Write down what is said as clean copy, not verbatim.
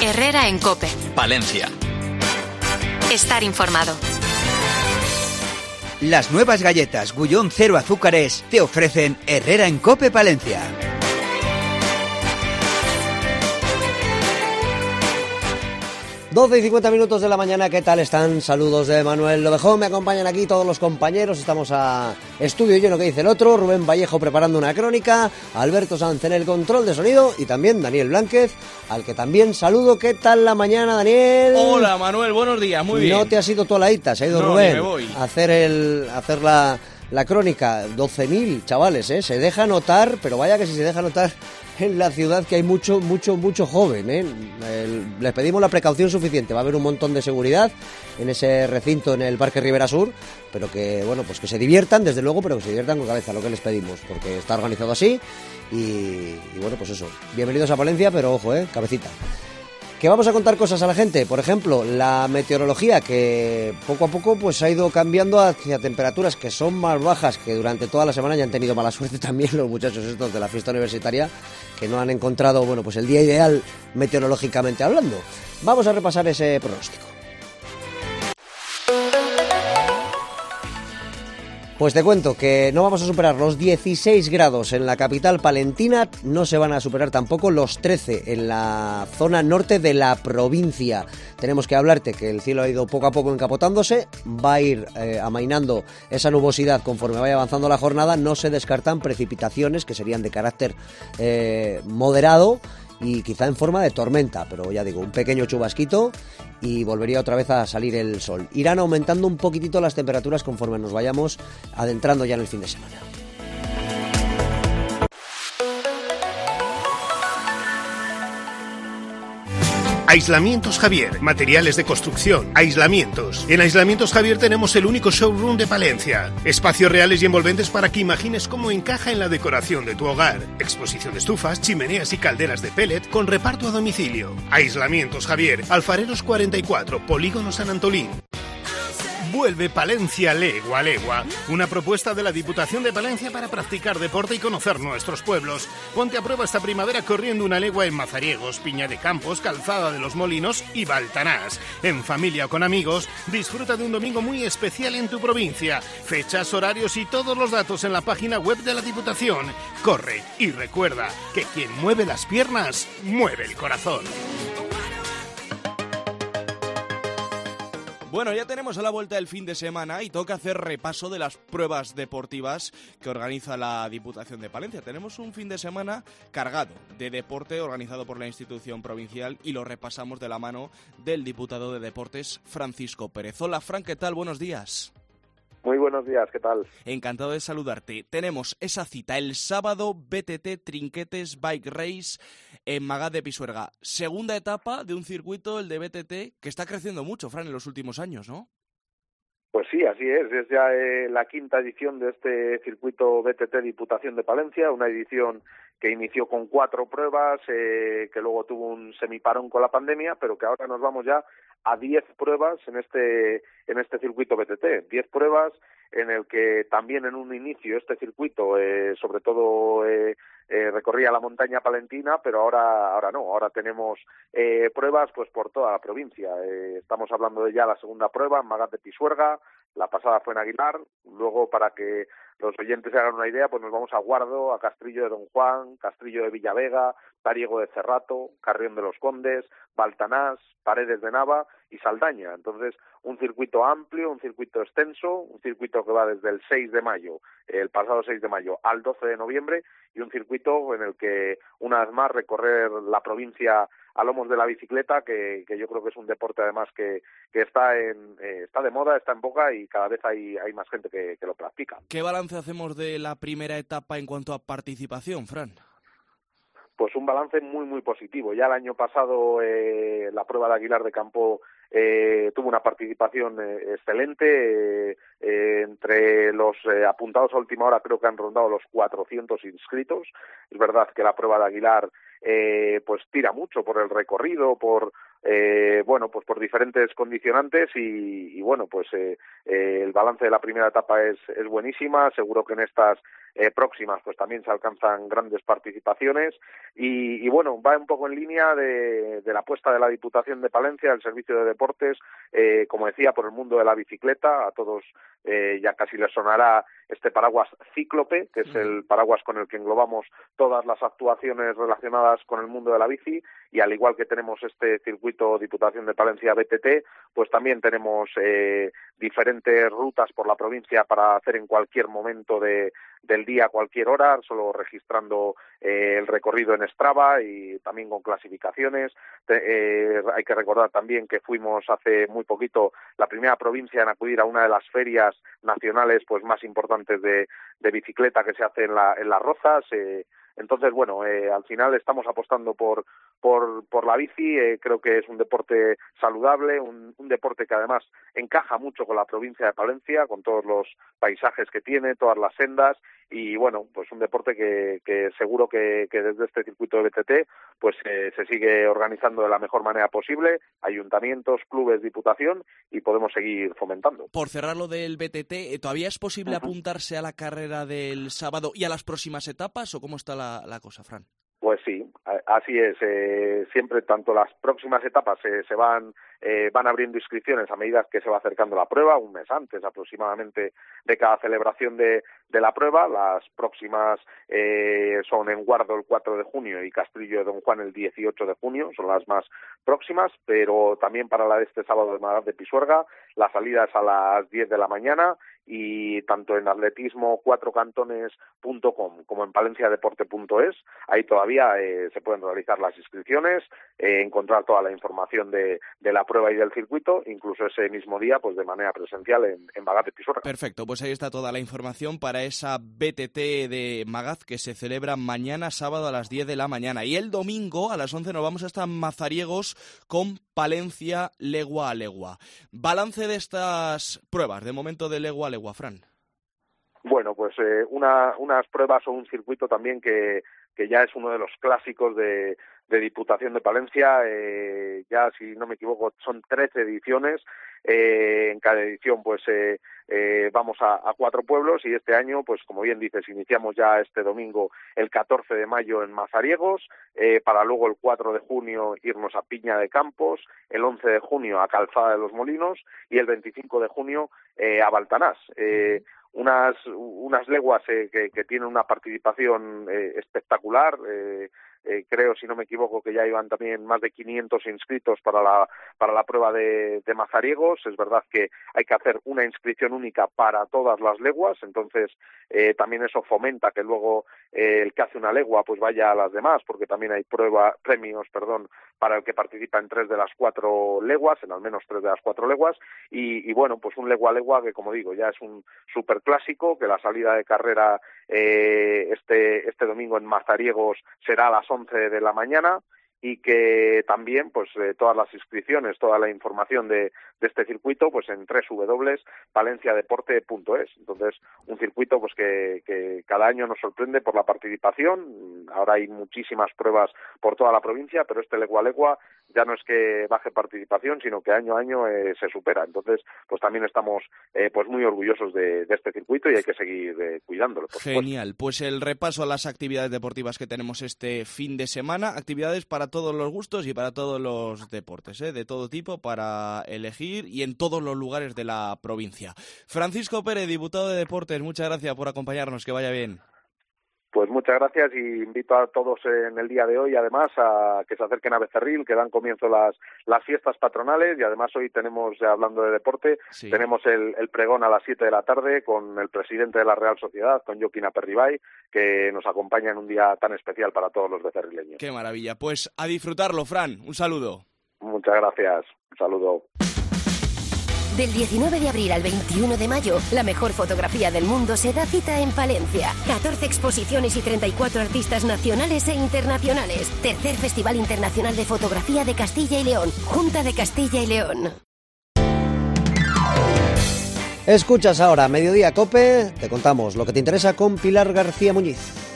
Herrera en COPE. Palencia. Estar informado. Las nuevas galletas Gullón 0 azúcares te ofrecen Herrera en COPE Palencia. 12:50 de la mañana, ¿qué tal están? Saludos de Manuel Lobejón, me acompañan aquí todos los compañeros, estamos a estudio lleno que dice el otro, Rubén Vallejo preparando una crónica, Alberto Sanz en el control de sonido y también Daniel Blánquez, al que también saludo. ¿Qué tal la mañana, Daniel? Hola, Manuel, buenos días, muy bien. No te has ido tú a la ITA, se ha ido Rubén a hacer la crónica. 12.000 chavales, se deja notar, pero vaya que si se deja notar en la ciudad que hay mucho joven, les pedimos la precaución suficiente, va a haber un montón de seguridad en ese recinto en el Parque Ribera Sur, pero que bueno, pues que se diviertan desde luego, pero que se diviertan con cabeza, lo que les pedimos, porque está organizado así y bueno, pues eso, bienvenidos a Palencia, pero ojo, cabecita. Que vamos a contar cosas a la gente, por ejemplo, la meteorología que poco a poco pues ha ido cambiando hacia temperaturas que son más bajas, que durante toda la semana ya han tenido mala suerte también los muchachos estos de la fiesta universitaria, que no han encontrado, bueno, pues el día ideal meteorológicamente hablando. Vamos a repasar ese pronóstico. Pues te cuento que no vamos a superar los 16 grados en la capital palentina, no se van a superar tampoco los 13 en la zona norte de la provincia. Tenemos que hablarte que el cielo ha ido poco a poco encapotándose, va a ir amainando esa nubosidad conforme vaya avanzando la jornada, no se descartan precipitaciones que serían de carácter moderado y quizá en forma de tormenta, pero ya digo, un pequeño chubasquito y volvería otra vez a salir el sol. Irán aumentando un poquitito las temperaturas conforme nos vayamos adentrando ya en el fin de semana. Aislamientos Javier, materiales de construcción, aislamientos. En Aislamientos Javier tenemos el único showroom de Palencia. Espacios reales y envolventes para que imagines cómo encaja en la decoración de tu hogar. Exposición de estufas, chimeneas y calderas de pellet con reparto a domicilio. Aislamientos Javier, Alfareros 44, Polígono San Antolín. Vuelve Palencia legua a legua, una propuesta de la Diputación de Palencia para practicar deporte y conocer nuestros pueblos. Ponte a prueba esta primavera corriendo una legua en Mazariegos, Piña de Campos, Calzada de los Molinos y Baltanás. En familia o con amigos, disfruta de un domingo muy especial en tu provincia. Fechas, horarios y todos los datos en la página web de la Diputación. Corre y recuerda que quien mueve las piernas, mueve el corazón. Bueno, ya tenemos a la vuelta del fin de semana y toca hacer repaso de las pruebas deportivas que organiza la Diputación de Palencia. Tenemos un fin de semana cargado de deporte organizado por la institución provincial y lo repasamos de la mano del diputado de Deportes, Francisco Pérez. Hola, Fran, ¿qué tal? Buenos días. Muy buenos días, ¿qué tal? Encantado de saludarte. Tenemos esa cita el sábado, BTT Trinquetes Bike Race en Magad de Pisuerga. Segunda etapa de un circuito, el de BTT, que está creciendo mucho, Fran, en los últimos años, ¿no? Pues sí, así es. Es ya la quinta edición de este circuito BTT Diputación de Palencia, una edición que inició con 4 pruebas, que luego tuvo un semiparón con la pandemia, pero que ahora nos vamos ya a 10 pruebas en este circuito BTT. 10 pruebas en el que también en un inicio este circuito, sobre todo recorría la montaña palentina, pero ahora no, ahora tenemos pruebas pues por toda la provincia. Estamos hablando de ya la segunda prueba en Magad de Pisuerga, la pasada fue en Aguilar, luego para que los oyentes se hagan una idea, pues nos vamos a Guardo, a Castrillo de Don Juan, Castrillo de Villavega, Tariego de Cerrato, Carrión de los Condes, Baltanás, Paredes de Nava y Saldaña. Entonces, un circuito amplio, un circuito extenso, un circuito que va desde el 6 de mayo, el pasado 6 de mayo, al 12 de noviembre, y un circuito en el que, una vez más, recorrer la provincia a lomos de la bicicleta, que yo creo que es un deporte además que está de moda, está en boga y cada vez hay más gente que lo practica. ¿Qué balance hacemos de la primera etapa en cuanto a participación, Fran? Pues un balance muy, muy positivo. Ya el año pasado la prueba de Aguilar de Campo tuvo una participación excelente. Entre los apuntados a última hora creo que han rondado los 400 inscritos. Es verdad que la prueba de Aguilar pues tira mucho por el recorrido, por por diferentes condicionantes y el balance de la primera etapa es buenísima. Seguro que en estas próximas pues también se alcanzan grandes participaciones y bueno, va un poco en línea de la apuesta de la Diputación de Palencia, el Servicio de Deportes, como decía, por el mundo de la bicicleta. A todos ya casi les sonará este paraguas Cíclope, que es el paraguas con el que englobamos todas las actuaciones relacionadas con el mundo de la bici, y al igual que tenemos este circuito Diputación de Palencia BTT, pues también tenemos diferentes rutas por la provincia para hacer en cualquier momento del día, a cualquier hora, solo registrando el recorrido en Strava y también con clasificaciones. Hay que recordar también que fuimos hace muy poquito la primera provincia en acudir a una de las ferias nacionales pues más importantes de bicicleta que se hace en Las Rozas. Entonces, bueno, al final estamos apostando por la bici. Creo que es un deporte saludable, un deporte que además encaja mucho con la provincia de Palencia, con todos los paisajes que tiene, todas las sendas, y bueno, pues un deporte que seguro que desde este circuito de BTT pues se sigue organizando de la mejor manera posible, ayuntamientos, clubes, diputación, y podemos seguir fomentando. Por cerrar lo del BTT, ¿todavía es posible apuntarse a la carrera del sábado y a las próximas etapas, o cómo está la cosa, Fran? Pues sí, así es. Siempre tanto las próximas etapas se van abriendo inscripciones a medida que se va acercando la prueba, un mes antes aproximadamente de cada celebración de la prueba. Las próximas son en Guardo el 4 de junio y Castrillo de Don Juan el 18 de junio, son las más próximas, pero también para la de este sábado de Magaz de Pisuerga, la salida es a las 10 de la mañana, y tanto en atletismo 4cantones.com como en palenciadeporte.es, ahí todavía se pueden realizar las inscripciones, encontrar toda la información de la prueba y del circuito, incluso ese mismo día pues de manera presencial en Magaz de Pisuerga. Perfecto, pues ahí está toda la información para esa BTT de Magaz que se celebra mañana sábado a las 10 de la mañana, y el domingo a las 11 nos vamos hasta Mazariegos con Palencia legua a legua. Balance de estas pruebas, de momento de legua a legua, Fran. Bueno, pues unas pruebas o un circuito también que ya es uno de los clásicos de Diputación de Palencia. Ya, si no me equivoco, son 13 ediciones. En cada edición pues vamos a 4 pueblos, y este año, pues como bien dices, iniciamos ya este domingo el 14 de mayo en Mazariegos, para luego el 4 de junio irnos a Piña de Campos, el 11 de junio a Calzada de los Molinos y el 25 de junio a Baltanás. Unas leguas que tienen una participación espectacular. Creo, si no me equivoco, que ya iban también más de 500 inscritos para la prueba de Mazariegos. Es verdad que hay que hacer una inscripción única para todas las leguas, entonces también eso fomenta que luego el que hace una legua pues vaya a las demás, porque también hay premios para el que participa en 3 de las 4 leguas, en al menos 3 de las 4 leguas, y bueno, pues un legua a legua que, como digo, ya es un superclásico, que la salida de carrera este domingo en Mazariegos será a las 11 de la mañana, y que también pues todas las inscripciones, toda la información de este circuito pues en www.palenciadeporte.es. Entonces, un circuito pues que cada año nos sorprende por la participación. Ahora hay muchísimas pruebas por toda la provincia, pero este legua a legua ya no es que baje participación, sino que año a año se supera. Entonces, pues también estamos pues muy orgullosos de este circuito, y hay que seguir cuidándolo. Genial. Pues el repaso a las actividades deportivas que tenemos este fin de semana, actividades para todos los gustos y para todos los deportes, de todo tipo, para elegir y en todos los lugares de la provincia. Francisco Pérez, diputado de Deportes, muchas gracias por acompañarnos, que vaya bien. Pues muchas gracias, y invito a todos en el día de hoy, además, a que se acerquen a Becerril, que dan comienzo las fiestas patronales, y además hoy tenemos, ya hablando de deporte, sí, tenemos el pregón a las 7 de la tarde con el presidente de la Real Sociedad, con Joaquín Aperribay, que nos acompaña en un día tan especial para todos los becerrileños. ¡Qué maravilla! Pues a disfrutarlo, Fran. Un saludo. Muchas gracias. Un saludo. Del 19 de abril al 21 de mayo, la mejor fotografía del mundo se da cita en Palencia. 14 exposiciones y 34 artistas nacionales e internacionales. Tercer Festival Internacional de Fotografía de Castilla y León. Junta de Castilla y León. Escuchas ahora Mediodía COPE. Te contamos lo que te interesa con Pilar García Muñiz.